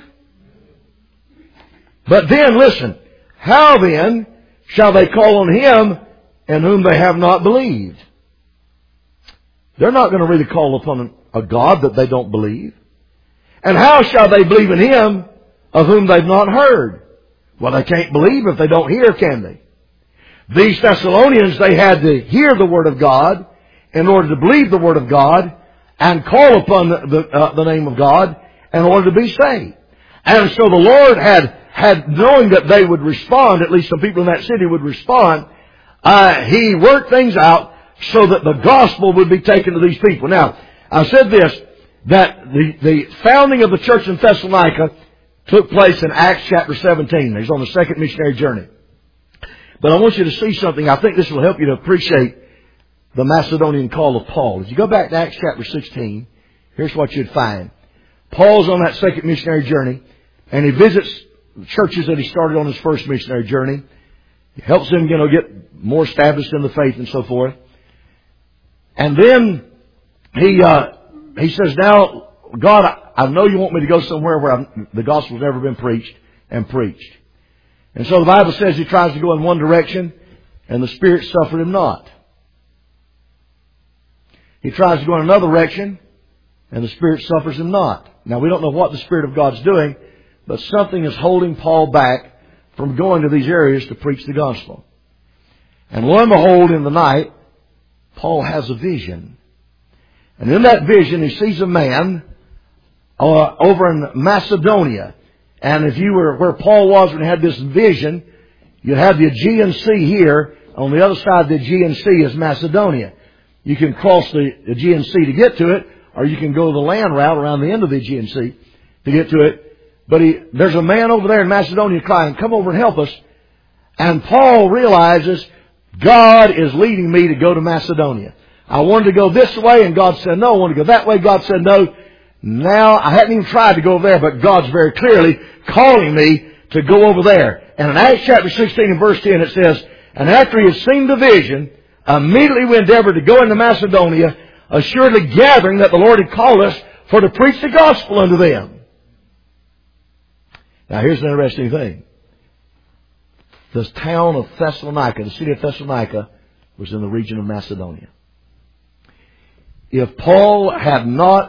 But then, listen, how then shall they call on Him in whom they have not believed? They're not going to really call upon a God that they don't believe. And how shall they believe in Him of whom they've not heard? Well, they can't believe if they don't hear, can they? These Thessalonians, they had to hear the Word of God in order to believe the Word of God and call upon the, the, uh, the name of God in order to be saved. And so the Lord had, had knowing that they would respond, at least some people in that city would respond, uh, He worked things out so that the gospel would be taken to these people. Now, I said this, that the, the founding of the church in Thessalonica took place in Acts chapter seventeen. He's on the second missionary journey. But I want you to see something. I think this will help you to appreciate the Macedonian call of Paul. As you go back to Acts chapter sixteen, here's what you'd find. Paul's on that second missionary journey, and he visits the churches that he started on his first missionary journey. He helps them, you know, get more established in the faith and so forth. And then he uh, he says, now, God, I, I know you want me to go somewhere where I'm, the gospel's never been preached and preached. And so the Bible says he tries to go in one direction, and the Spirit suffered him not. He tries to go in another direction, and the Spirit suffers him not. Now, we don't know what the Spirit of God's doing, but something is holding Paul back from going to these areas to preach the gospel. And lo and behold, in the night, Paul has a vision. And in that vision, he sees a man uh, over in Macedonia. And if you were where Paul was when he had this vision, you have the Aegean Sea here. On the other side of the Aegean Sea is Macedonia. You can cross the Aegean Sea to get to it, or you can go the land route around the end of the Aegean Sea to get to it. But he, there's a man over there in Macedonia crying, come over and help us. And Paul realizes God is leading me to go to Macedonia. I wanted to go this way, and God said no. I wanted to go that way. God said no. Now, I hadn't even tried to go over there, but God's very clearly calling me to go over there. And in Acts chapter sixteen and verse ten it says, and after he had seen the vision, immediately we endeavored to go into Macedonia, assuredly gathering that the Lord had called us for to preach the gospel unto them. Now here's an interesting thing. The town of Thessalonica, the city of Thessalonica, was in the region of Macedonia. If Paul had not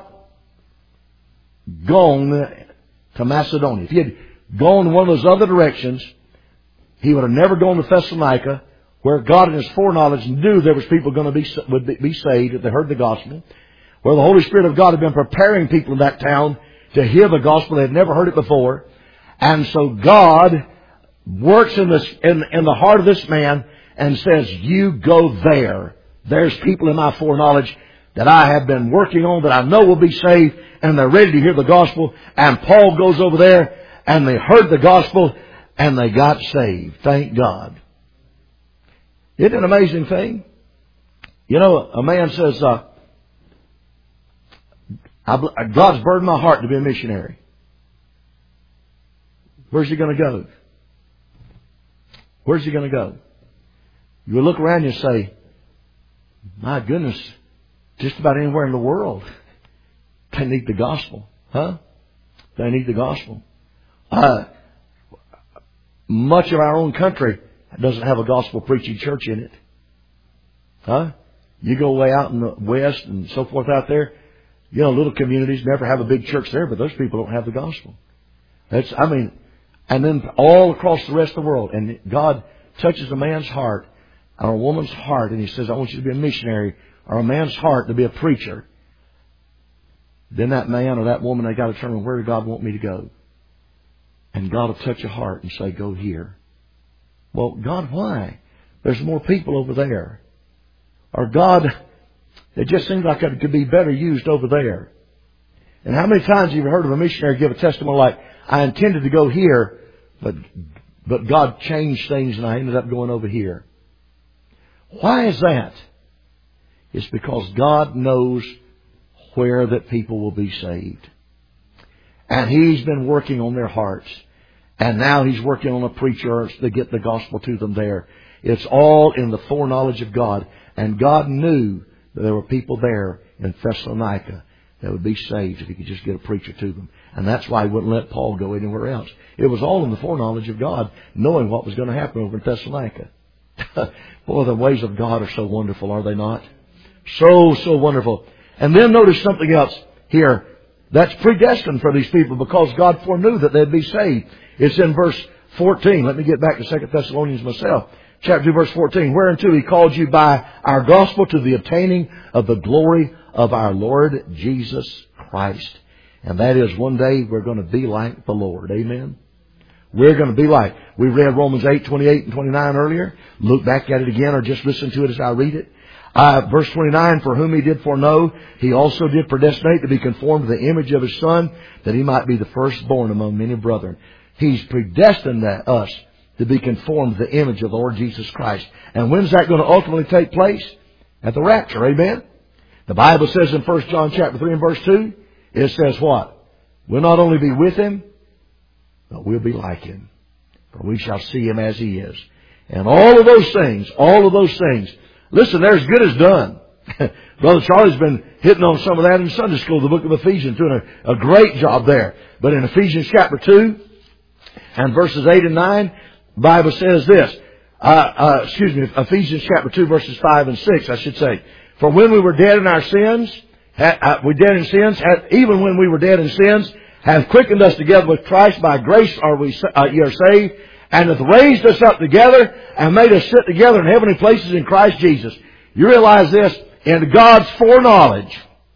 gone to Macedonia, if he had gone in one of those other directions, he would have never gone to Thessalonica, where God in His foreknowledge knew there was people going to be would be saved if they heard the gospel, where the Holy Spirit of God had been preparing people in that town to hear the gospel. They had never heard it before. And so God works in this in, in the heart of this man and says, you go there. There's people in my foreknowledge that I have been working on that I know will be saved, and they're ready to hear the gospel. And Paul goes over there, and they heard the gospel, and they got saved. Thank God. Isn't it an amazing thing? You know, a man says, uh, I, God's burdened my heart to be a missionary. Where's he going to go? Where's he going to go? You look around and say, my goodness, just about anywhere in the world, they need the gospel. Huh? They need the gospel. Uh, much of our own country doesn't have a gospel preaching church in it. Huh? You go way out in the west and so forth out there, you know, little communities never have a big church there, but those people don't have the gospel. That's, I mean, and then all across the rest of the world, and God touches a man's heart or a woman's heart, and He says, I want you to be a missionary, or a man's heart to be a preacher. Then that man or that woman, they got to determine, where does God want me to go? And God will touch your heart and say, go here. Well, God, why? There's more people over there. Or God, it just seems like it could be better used over there. And how many times have you heard of a missionary give a testimony like, I intended to go here, but but God changed things and I ended up going over here. Why is that? It's because God knows where that people will be saved. And He's been working on their hearts. And now He's working on a preacher to get the gospel to them there. It's all in the foreknowledge of God. And God knew that there were people there in Thessalonica that would be saved if He could just get a preacher to them. And that's why He wouldn't let Paul go anywhere else. It was all in the foreknowledge of God, knowing what was going to happen over in Thessalonica. Boy, the ways of God are so wonderful, are they not? So, so wonderful. And then notice something else here. That's predestined for these people because God foreknew that they'd be saved. It's in verse fourteen. Let me get back to Second Thessalonians myself. Chapter two, verse fourteen. Whereunto He called you by our gospel to the obtaining of the glory of our Lord Jesus Christ. And that is, one day we're going to be like the Lord. Amen? We're going to be like. We read Romans eight, twenty-eight and twenty-nine earlier. Look back at it again or just listen to it as I read it. Uh, verse twenty-nine, for whom He did foreknow, He also did predestinate to be conformed to the image of His Son, that He might be the firstborn among many brethren. He's predestined us to be conformed to the image of the Lord Jesus Christ. And when's that going to ultimately take place? At the rapture, amen? The Bible says in First John chapter three and verse two, it says what? We'll not only be with Him, but we'll be like Him. For we shall see Him as He is. And all of those things, all of those things, listen, they're as good as done. Brother Charlie's been hitting on some of that in Sunday school, the book of Ephesians, doing a, a great job there. But in Ephesians chapter two and verses eight and nine, the Bible says this. Uh, uh, excuse me, Ephesians chapter two, verses five and six, I should say. For when we were dead in our sins, ha, uh, we dead in sins, ha, even when we were dead in sins, hath quickened us together with Christ. By grace are we uh, ye are saved, and hath raised us up together and made us sit together in heavenly places in Christ Jesus. You realize this? In God's foreknowledge,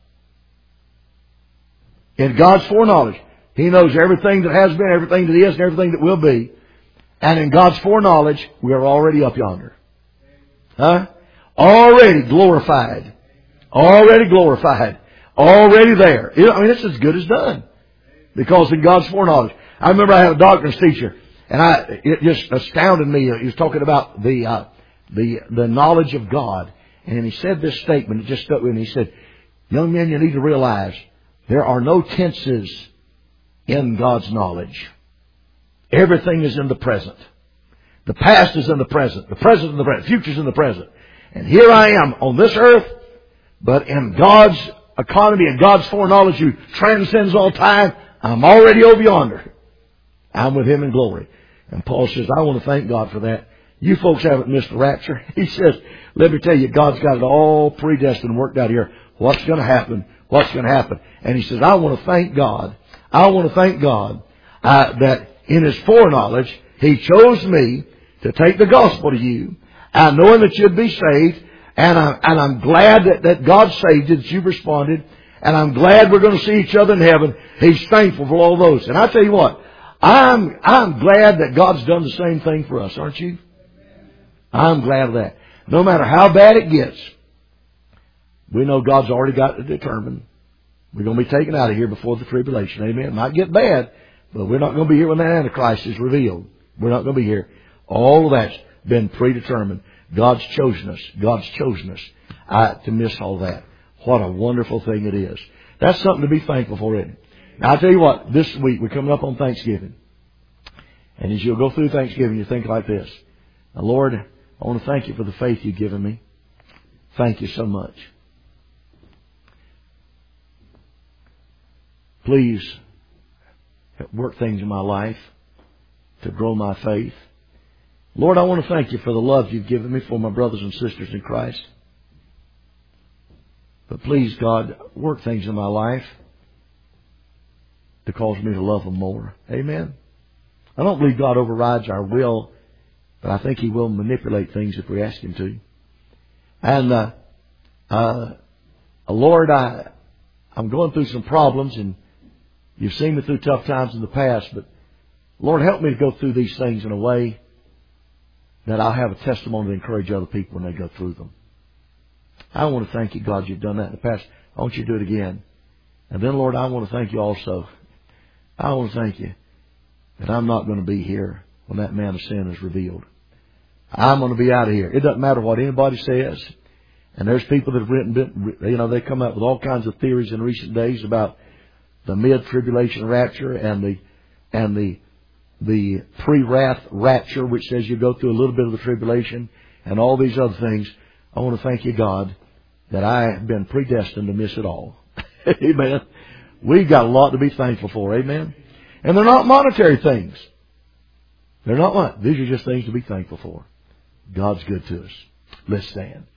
in God's foreknowledge, He knows everything that has been, everything that is, and everything that will be. And in God's foreknowledge, we are already up yonder. Huh? Already glorified. Already glorified. Already there. I mean, it's as good as done. Because in God's foreknowledge. I remember I had a doctrines teacher, and I it just astounded me. He was talking about the uh, the the knowledge of God. And he said this statement, it just stuck with me. He said, young men, you need to realize there are no tenses in God's knowledge. Everything is in the present. The past is in the present. The present is in the present. The future is in the present. And here I am on this earth, but in God's economy and God's foreknowledge who transcends all time, I'm already over yonder. I'm with Him in glory. And Paul says, I want to thank God for that. You folks haven't missed the rapture. He says, let me tell you, God's got it all predestined, worked out here. What's going to happen? What's going to happen? And he says, I want to thank God. I want to thank God uh, that in His foreknowledge, He chose me to take the gospel to you, and knowing that you'd be saved, and I'm, and I'm glad that, that God saved you, that you've responded, and I'm glad we're going to see each other in heaven. He's thankful for all those. And I tell you what, I'm, I'm glad that God's done the same thing for us, aren't you? I'm glad of that. No matter how bad it gets, we know God's already got it determined. We're going to be taken out of here before the tribulation. Amen. It might get bad, but we're not going to be here when that Antichrist is revealed. We're not going to be here. All of that's been predetermined. God's chosen us. God's chosen us I, to miss all that. What a wonderful thing it is. That's something to be thankful for, isn't it? Now, I'll tell you what, this week we're coming up on Thanksgiving. And as you'll go through Thanksgiving, you think like this. Now, Lord, I want to thank you for the faith you've given me. Thank you so much. Please work things in my life to grow my faith. Lord, I want to thank you for the love you've given me for my brothers and sisters in Christ. But please, God, work things in my life to cause me to love them more. Amen. I don't believe God overrides our will, but I think He will manipulate things if we ask Him to. And, uh, uh, Lord, I, I'm going through some problems, and you've seen me through tough times in the past, but Lord, help me to go through these things in a way that I'll have a testimony to encourage other people when they go through them. I want to thank you, God, you've done that in the past. I want you to do it again. And then, Lord, I want to thank you also. I want to thank you that I'm not going to be here when that man of sin is revealed. I'm going to be out of here. It doesn't matter what anybody says. And there's people that have written, you know, they come up with all kinds of theories in recent days about the mid-tribulation rapture and the and the the pre-wrath rapture, which says you go through a little bit of the tribulation and all these other things. I want to thank you, God, that I have been predestined to miss it all. Amen. We've got a lot to be thankful for. Amen. And they're not monetary things. They're not what? These are just things to be thankful for. God's good to us. Let's stand.